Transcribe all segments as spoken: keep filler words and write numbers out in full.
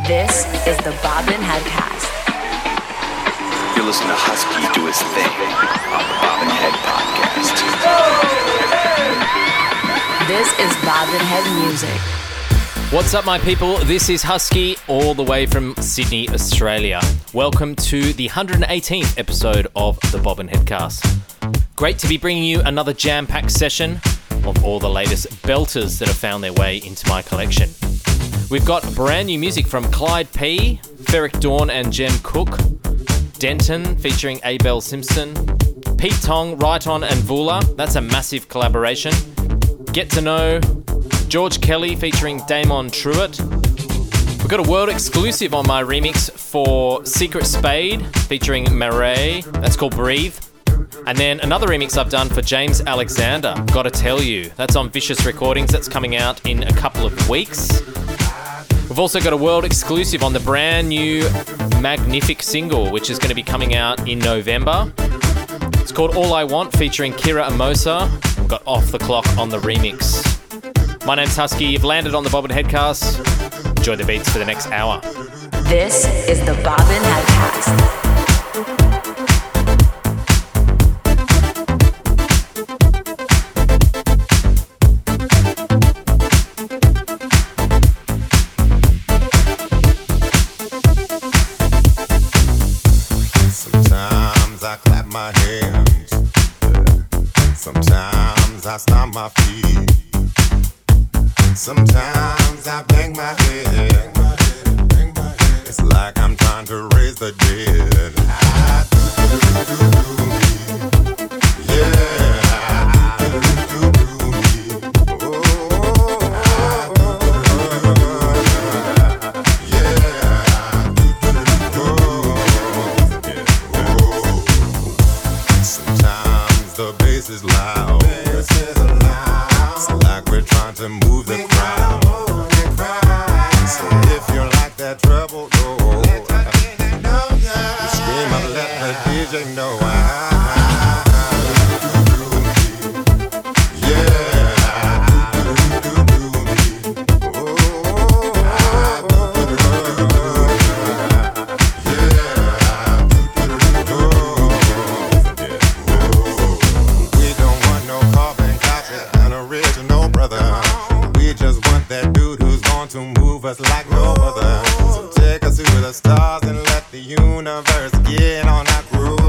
This is the Bobbin Headcast. You're listening to Husky do his thing on the Bobbin Head Podcast. This is Bobbin Head Music. What's up, my people? This is Husky, all the way from Sydney, Australia. Welcome to the one hundred eighteenth episode of the Bobbin Headcast. Great to be bringing you another jam-packed session of all the latest belters that have found their way into my collection. We've got brand new music from Clyde P, Ferric Dawn and Jem Cook, Denton featuring Abel Simpson, Pete Tong, Right On and Vula, that's a massive collaboration. Get to Know, George Kelly featuring Damon Truitt. We've got a world exclusive on my remix for Secret Spade featuring Marae, that's called Breathe. And then another remix I've done for James Alexander, Gotta Tell You. That's on Vicious Recordings, that's coming out in a couple of weeks. We've also got a world exclusive on the brand new Magnific single, which is going to be coming out in November. It's called All I Want, featuring Kira Amosa. We've got Off the Clock on the remix. My name's Husky, you've landed on the Bobbin Headcast. Enjoy the beats for the next hour. This is the Bobbin Headcast. My hands. Sometimes I stomp my feet. Sometimes I bang my head. It's like I'm trying to raise the dead. I do, do, do, do, do. Yeah. I do, do, do, do. Oh, I do, do, do, do. Yeah. The bass is loud. It's like we're trying to move the crowd. So if you like that treble, no, you scream and let the D J know. Us like no other. So take us to the stars and let the universe get on that groove.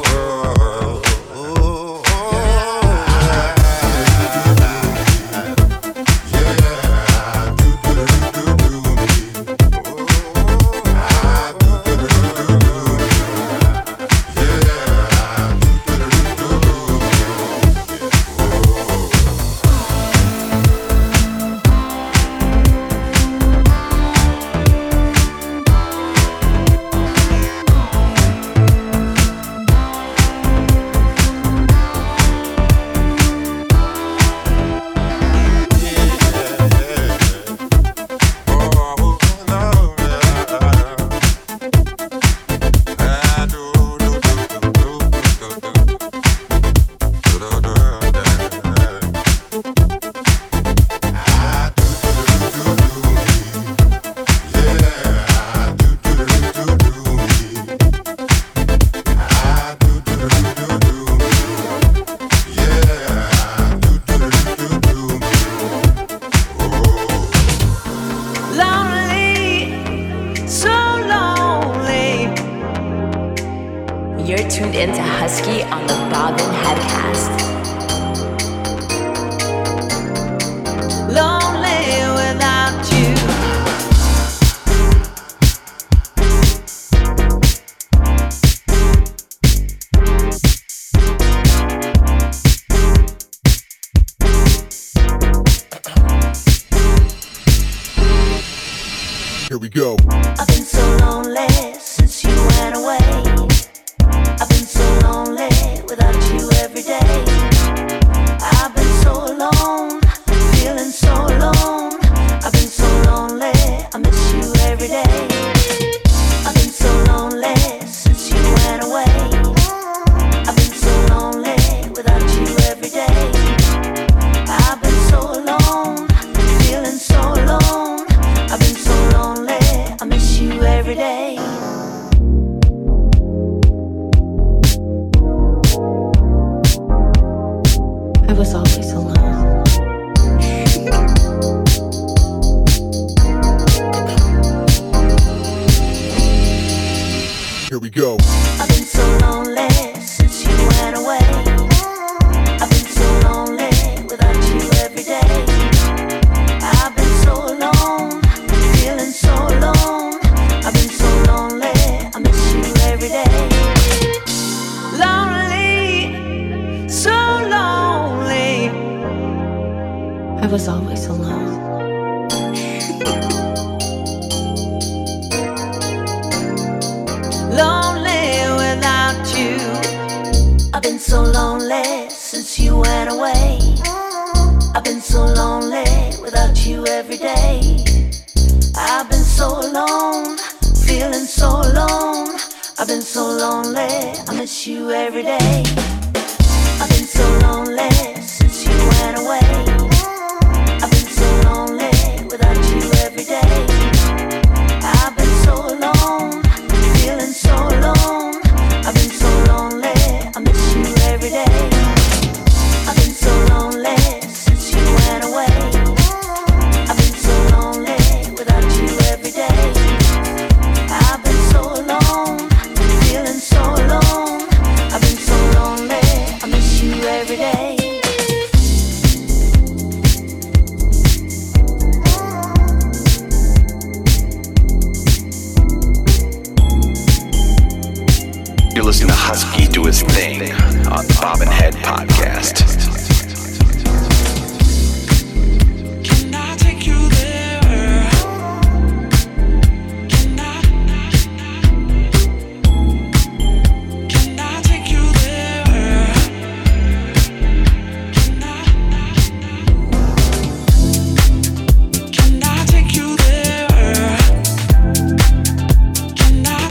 Here we go. I've been so lonely since you went away. I've been so lonely without you every day. I've been so alone, feeling so alone. I've been so lonely, I miss you every day. I've been so lonely since you went away. I've been so lonely without you every day. I've been so alone, feeling so alone. I've been so lonely, I miss you. every day. I was always alone. Here we go. I've been so lonely since you went away. I've been so lonely without you every day. I've been so alone, feeling so alone. I've been so lonely, I miss you every day. Lonely, so lonely. I was always alone. Lonely without you. I've been so lonely since you went away. I've been so lonely without you every day. I've been so alone, feeling so alone. I've been so lonely, I miss you every day. I've been so lonely since you went away. I've been so lonely without you every day. I've been so alone, feeling so alone. I've been so lonely, I miss you every day. I've been so lonely since you went away. I've been so lonely without you every day. I've been so alone, feeling so alone. I've been so lonely, I miss you every day. You're listening to Husky do his thing on the Bob and Head podcast. Can I take you there? Can I? Can I take you there? Can I? Can I take you there? Can I?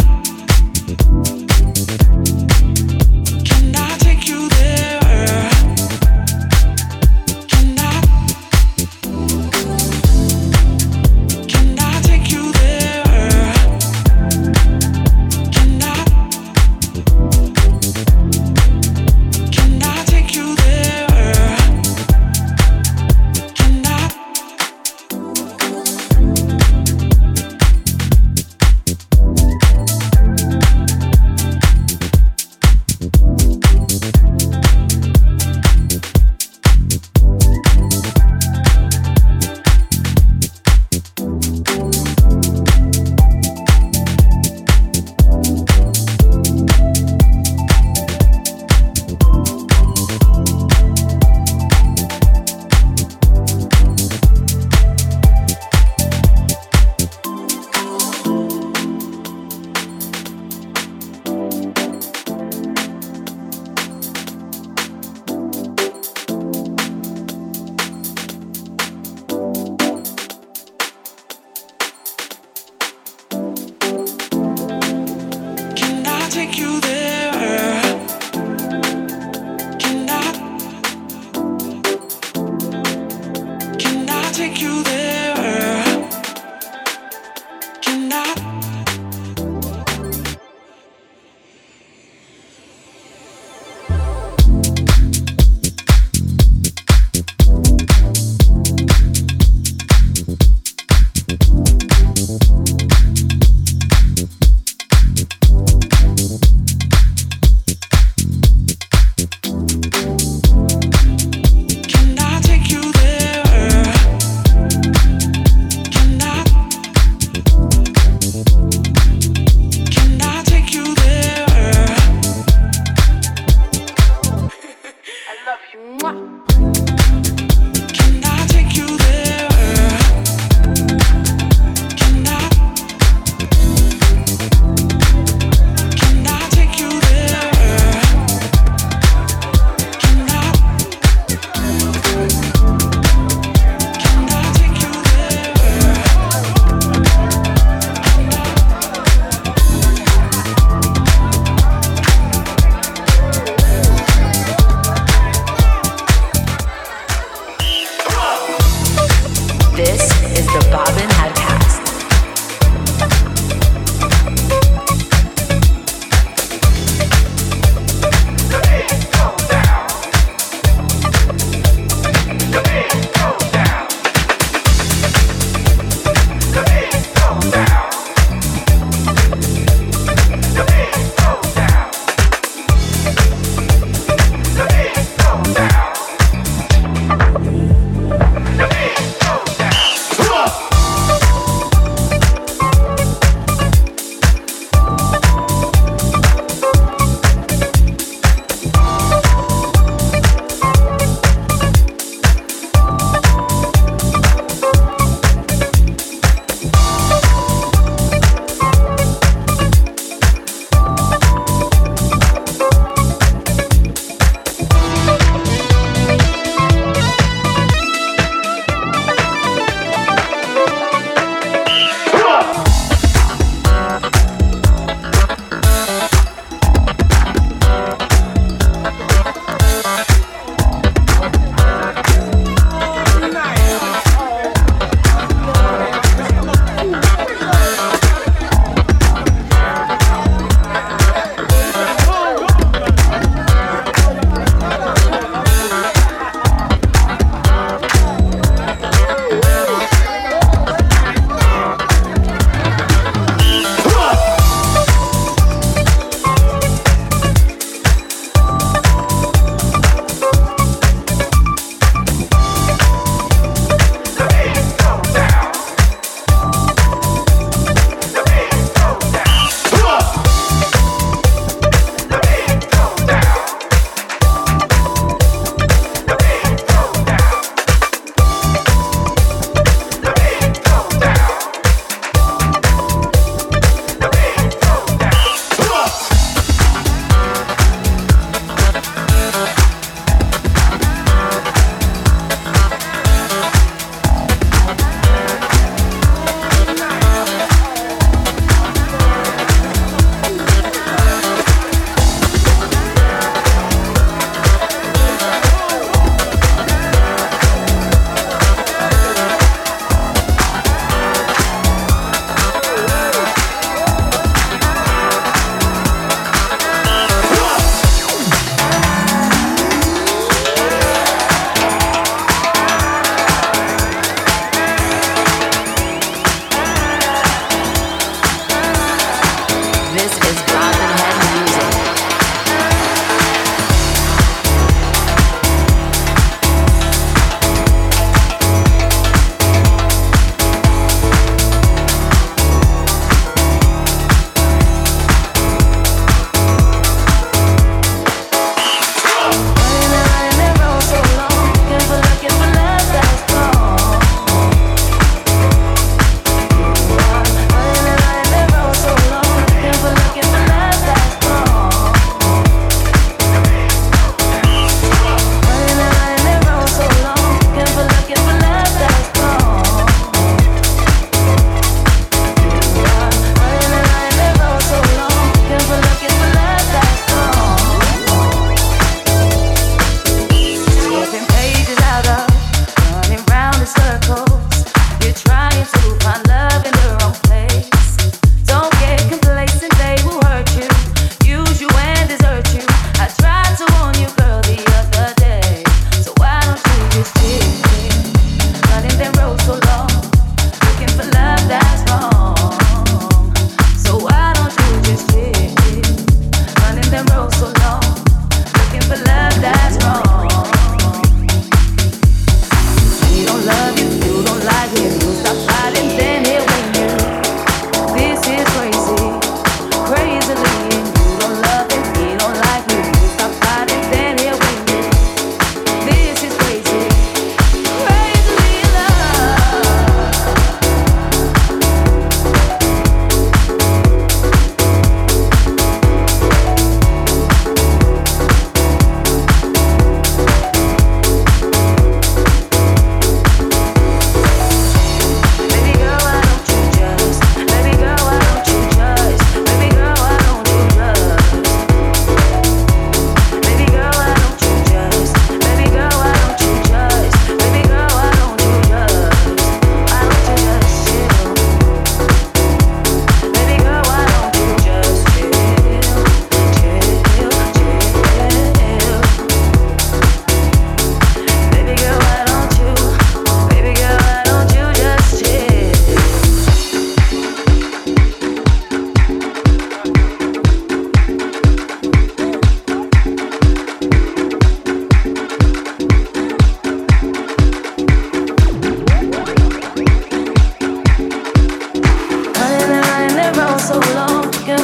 Can I take you there? Can I? Can I take you there? Can I? Can I take you there? Can I? Can I take you there? Can I? Can I take you there? Can I? Can I take you there? Can I?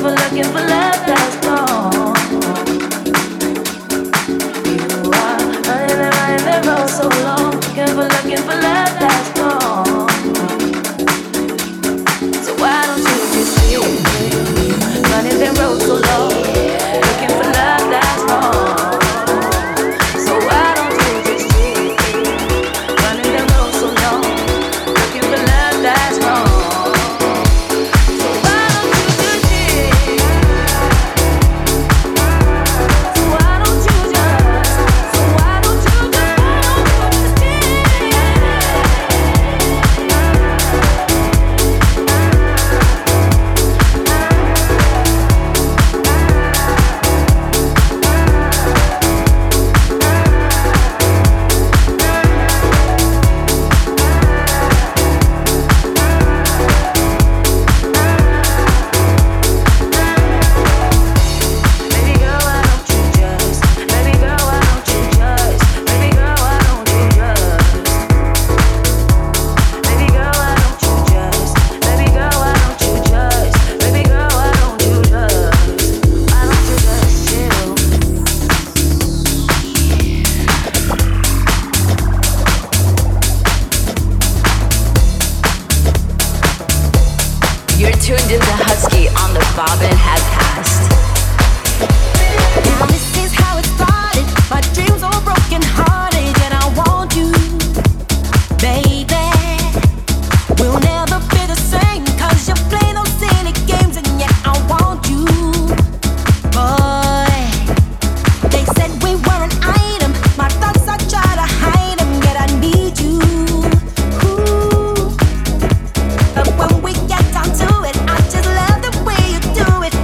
for looking for love that's gone. You are running and running the road so long, looking for looking for love that's gone. So why don't you just stay running the road so long, looking for love that's gone. So why don't you just stay running the road so long, looking for love that's gone. Tuned into Husky on the Bobbin Headcast. Now this is how it started. My dreams are broken hearted, and I want you, baby. We'll never be the same, cause you play those silly games, and yet I want you, boy. They said we were an item. My thoughts, I try to hide them, yet I need you. Ooh. But when we get down to it, I just love the way you do it.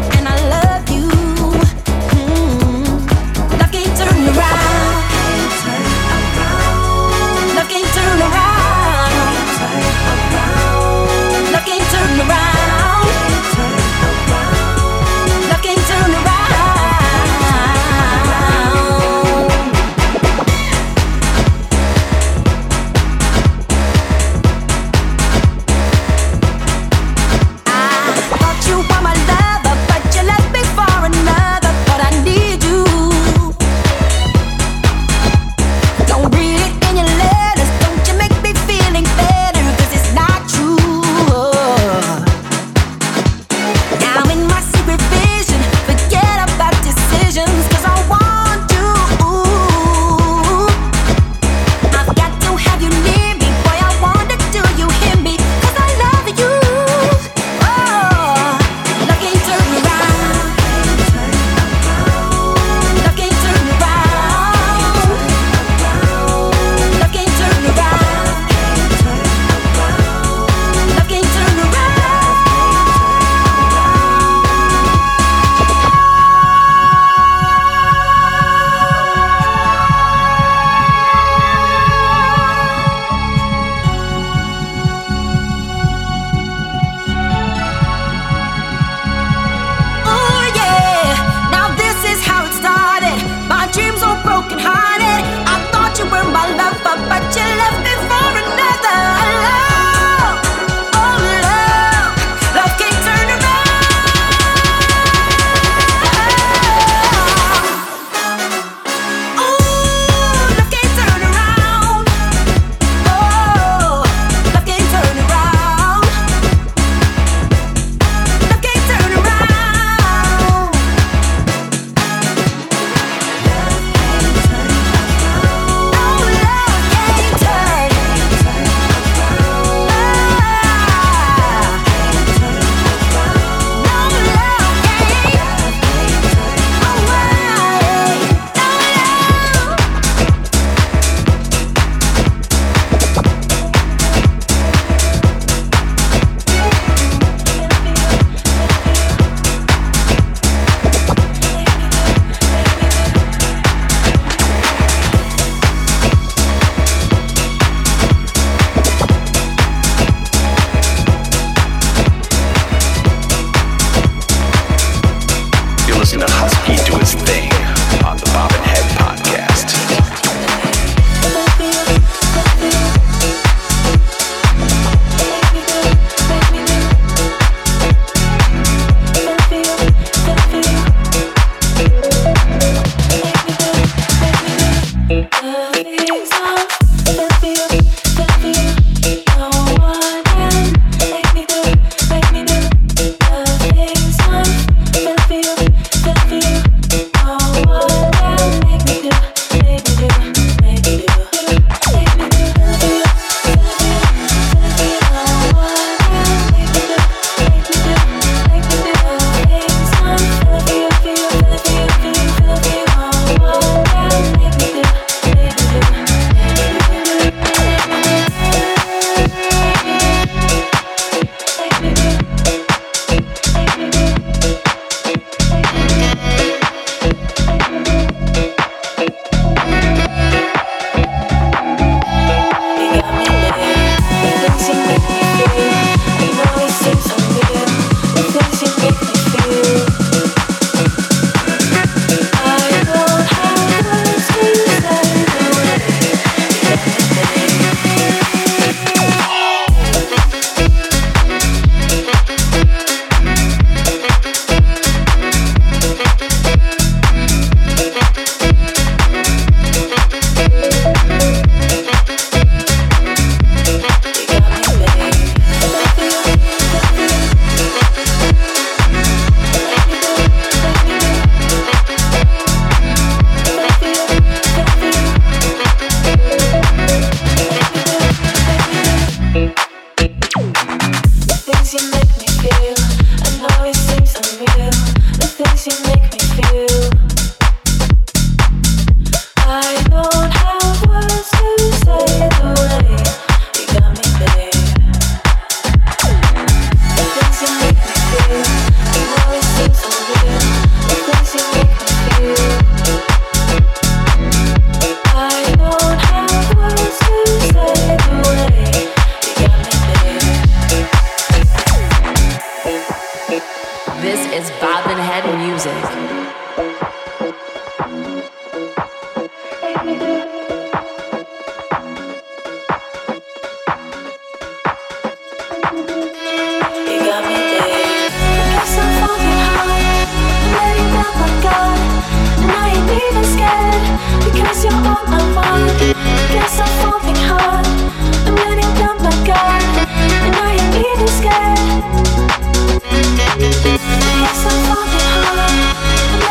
Guess I'm falling hard.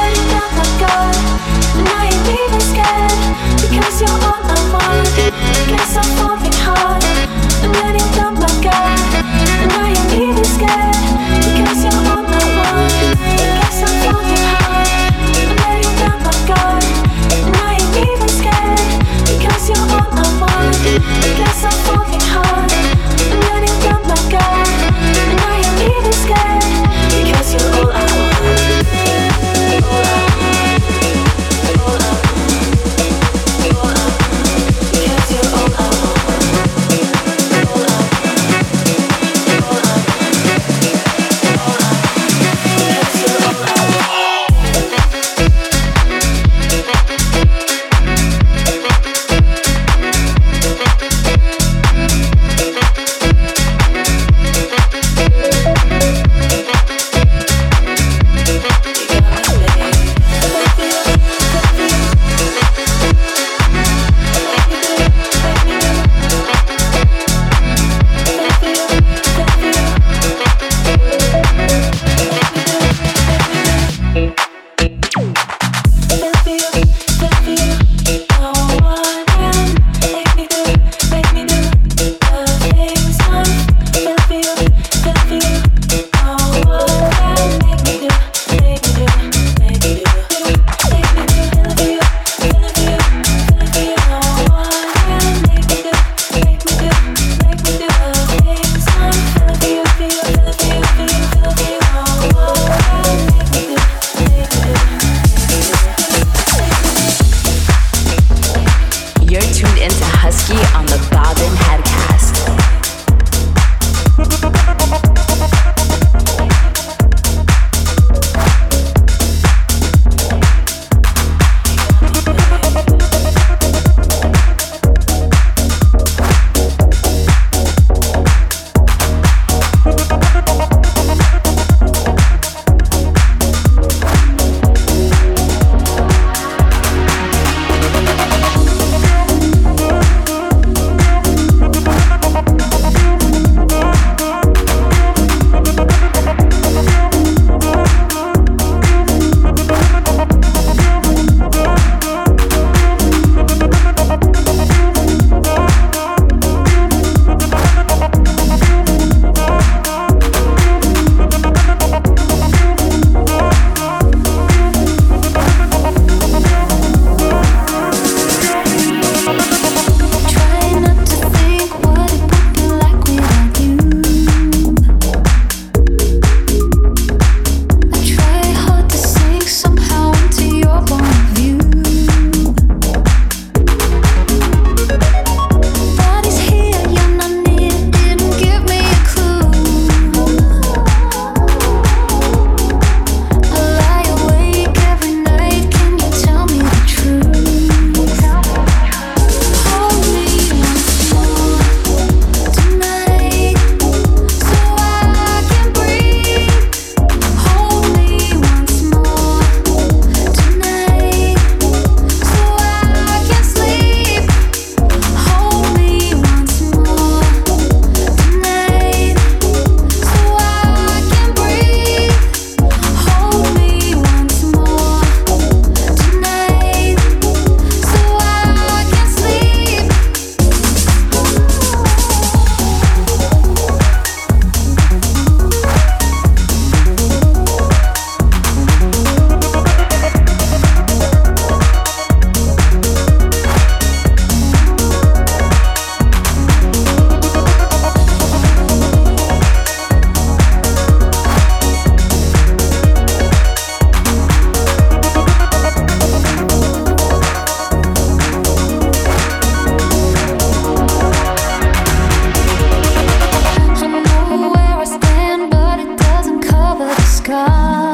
scar.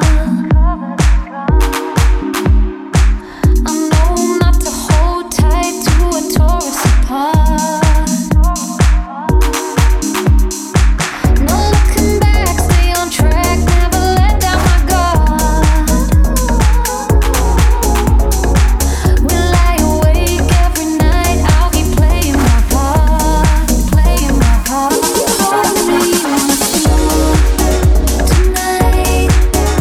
I know not to hold tight to a Taurus apart. No looking back, stay on track, never let down my guard. We lie awake every night, I'll keep playing my part, playing my part. Hold me on the tonight.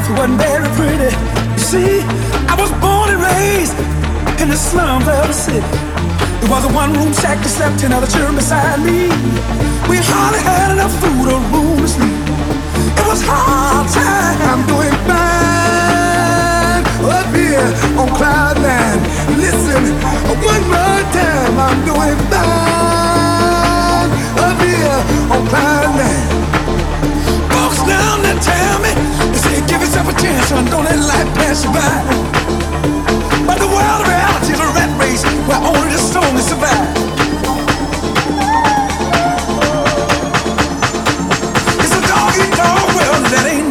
life wasn't very pretty. You see, I was born and raised in the slums of the city. There was a one-room shack that slept ten other children beside me. We hardly had enough food or room to sleep. It was hard time. I'm doing fine up here on cloud nine. Listen, one more time. I'm doing fine up here on cloud nine. Folks now they tell me, they say give yourself a chance, son. Don't let life pass you by. But the world of reality is a rat race where only the strongest survive. It's a dog-eat-dog world that ain't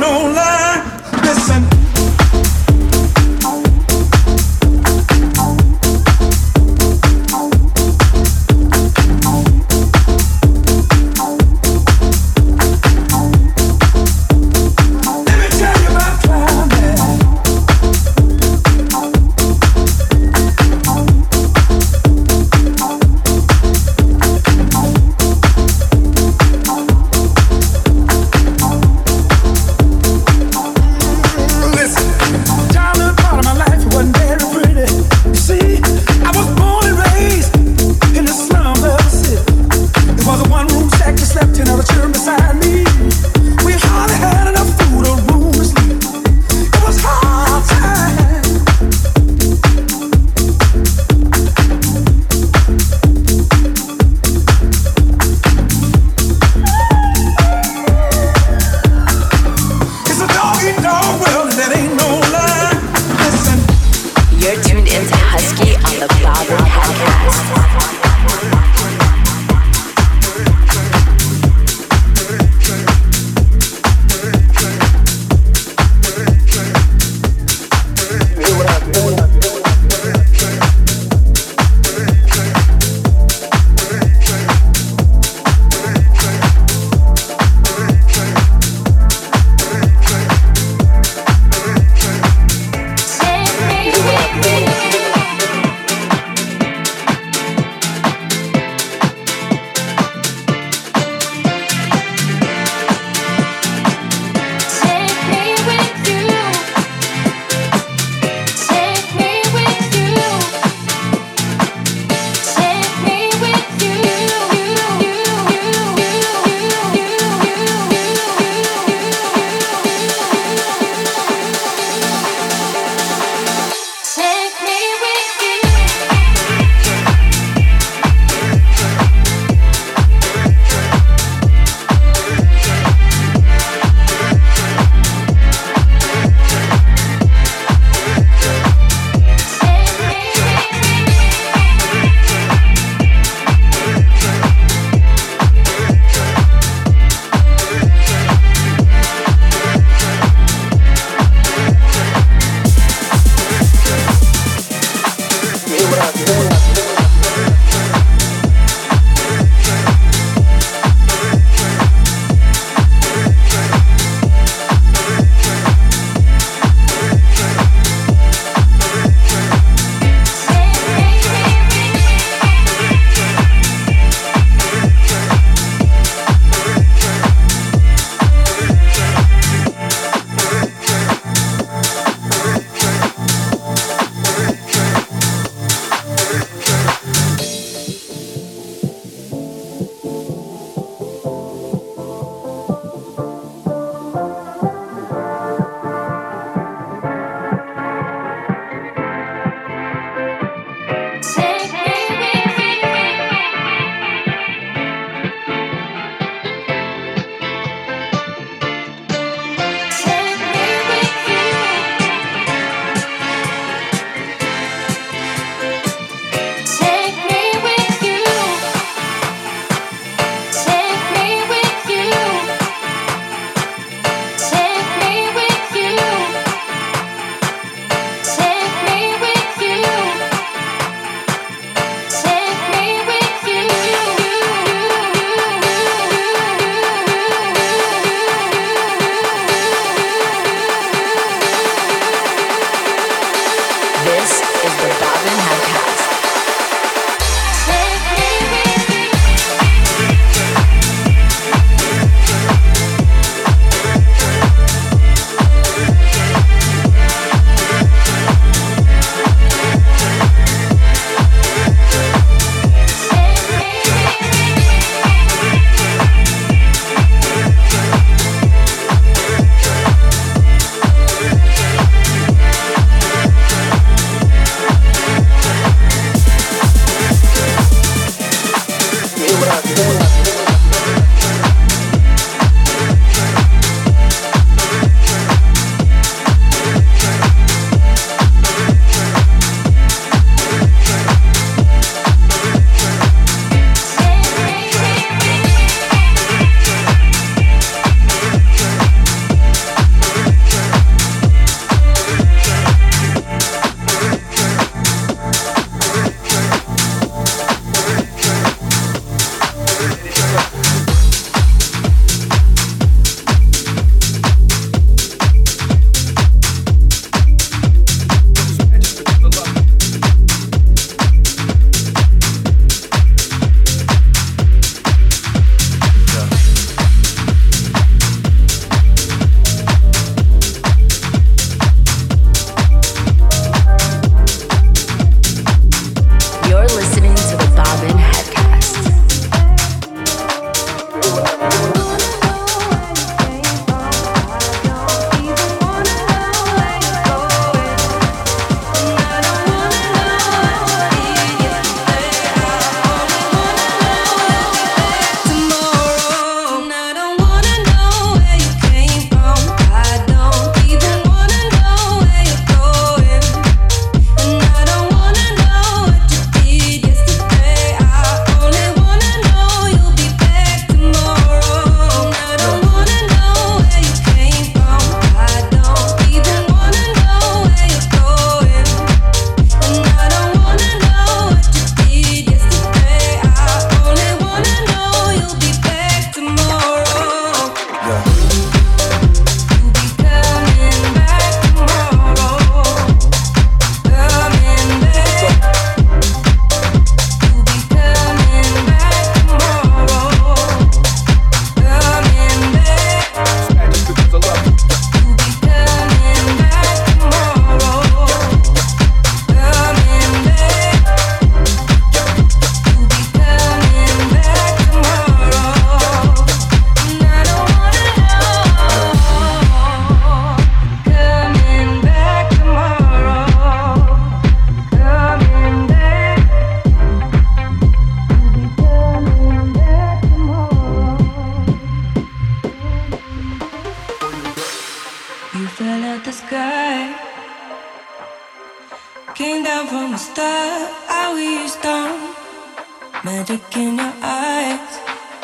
Came down from a star, I we stone. Magic in your eyes.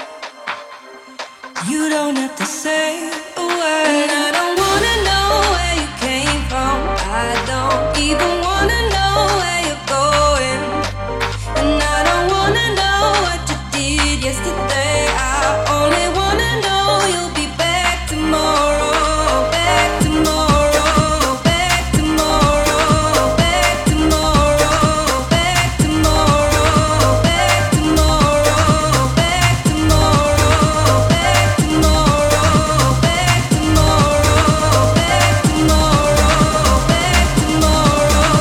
You don't have to say a word. And I don't wanna know where you came from. I don't even wanna know where you're going. And I don't wanna know what you did yesterday. I only wanna know you'll be back tomorrow. Back tomorrow. Back tomorrow. Back tomorrow. Back tomorrow. Back tomorrow. Back tomorrow. Back tomorrow. Back tomorrow. Back tomorrow. Back tomorrow.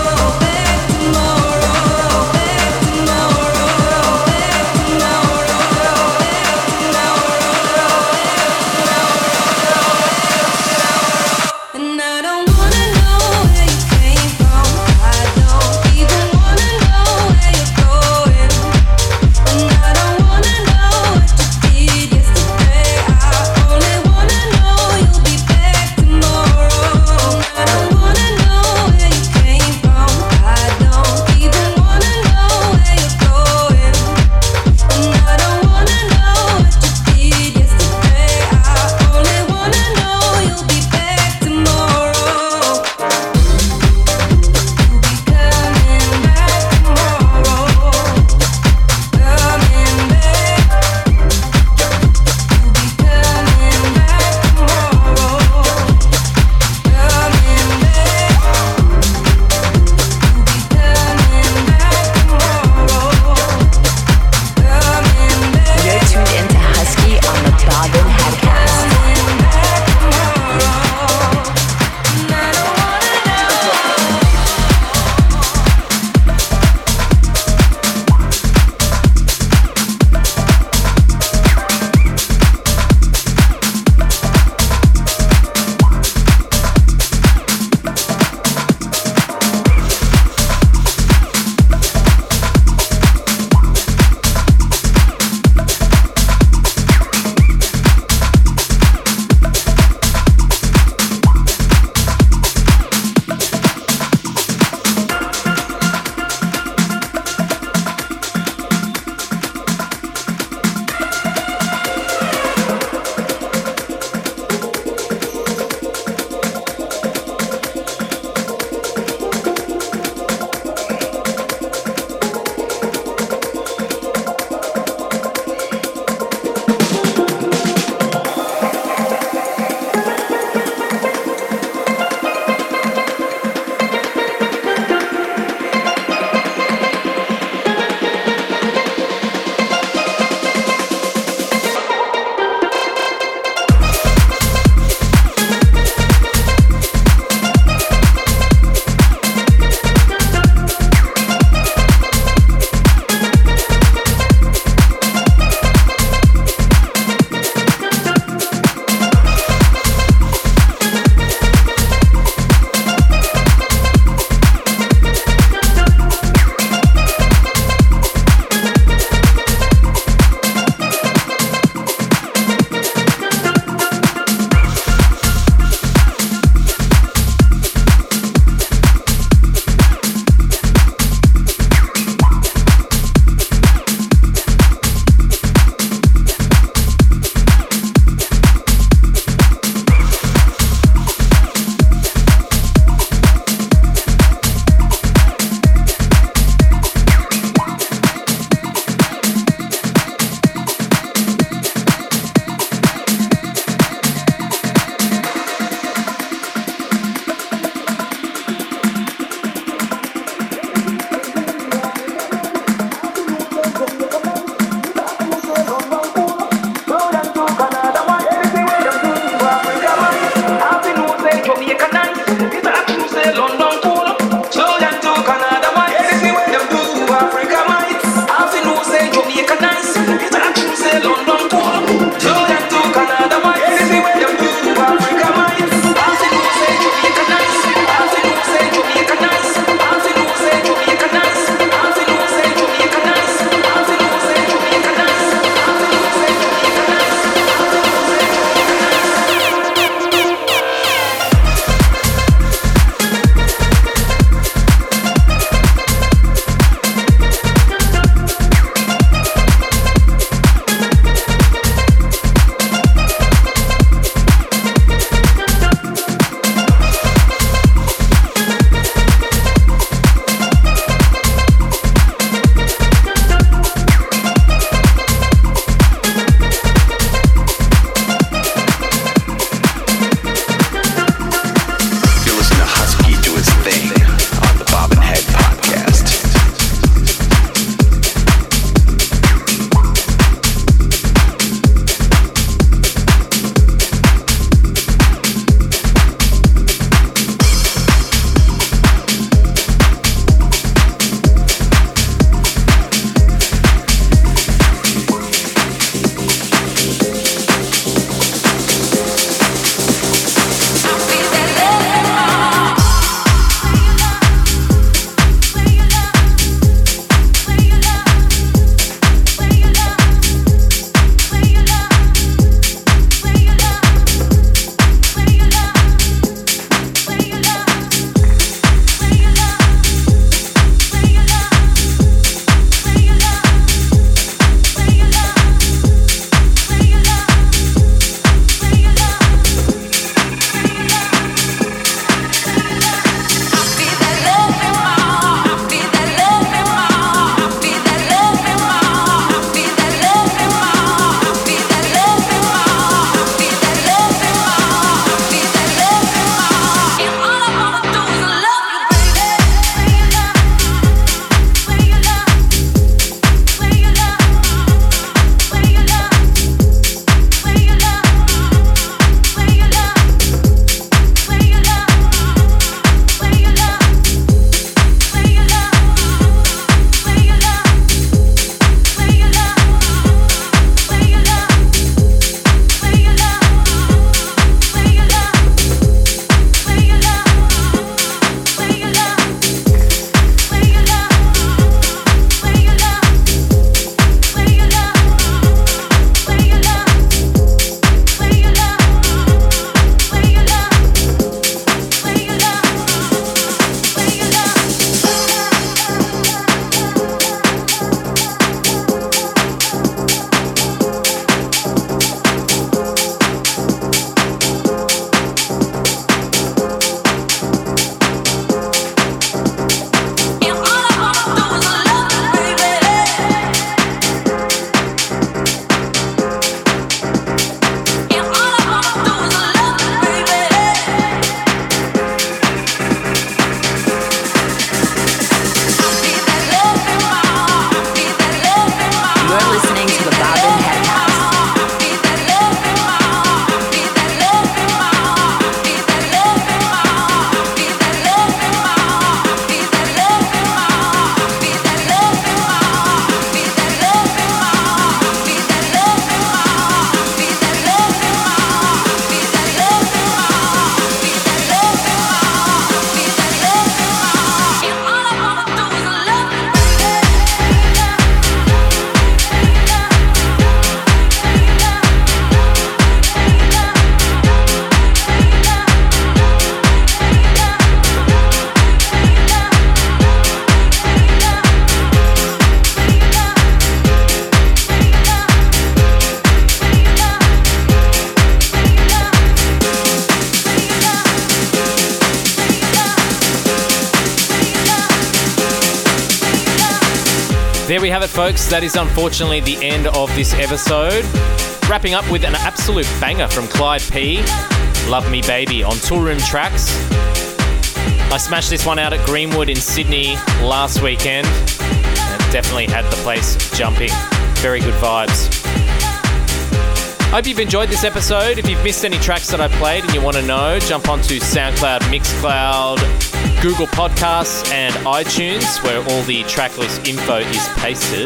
There we have it, folks. That is unfortunately the end of this episode. Wrapping up with an absolute banger from Clyde P. Love Me Baby on Toolroom Tracks. I smashed this one out at Greenwood in Sydney last weekend and definitely had the place jumping. Very good vibes. Hope you've enjoyed this episode. If you've missed any tracks that I played and you want to know, jump onto SoundCloud, Mixcloud, Google Podcasts and iTunes, where all the tracklist info is pasted.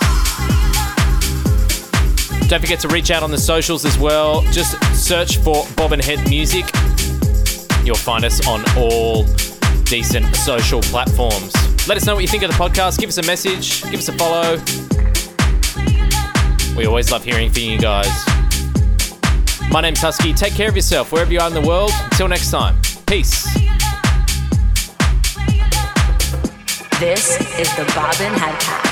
Don't forget to reach out on the socials as well. Just search for Bob and Head Music. You'll find us on all decent social platforms. Let us know what you think of the podcast. Give us a message. Give us a follow. We always love hearing from you guys. My name's Husky. Take care of yourself wherever you are in the world. Until next time. Peace. This is the Bobbin Head Pass.